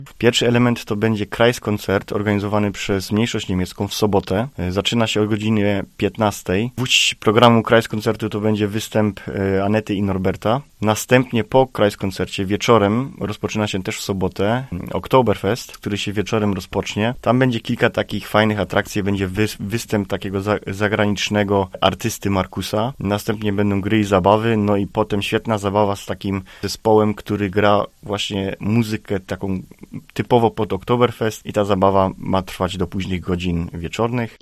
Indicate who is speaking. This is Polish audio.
Speaker 1: Pierwszy element to będzie Kreiskoncert organizowany przez mniejszość niemiecką w sobotę. Zaczyna się o godzinie 15. Gwóźdź programu Kreiskoncertu to będzie występ Anety i Norberta. Następnie po Kreiskoncercie wieczorem rozpoczyna się też w sobotę Oktoberfest, który się wieczorem rozpocznie. Tam będzie kilka takich fajnych atrakcji. Będzie występ takiego zagranicznego artysty Markusa. Następnie będą gry i zabawy, no i potem świetna zabawa z takim zespołem, który gra właśnie muzykę taką typowo pod Oktoberfest i ta zabawa ma trwać do późnych godzin wieczornych.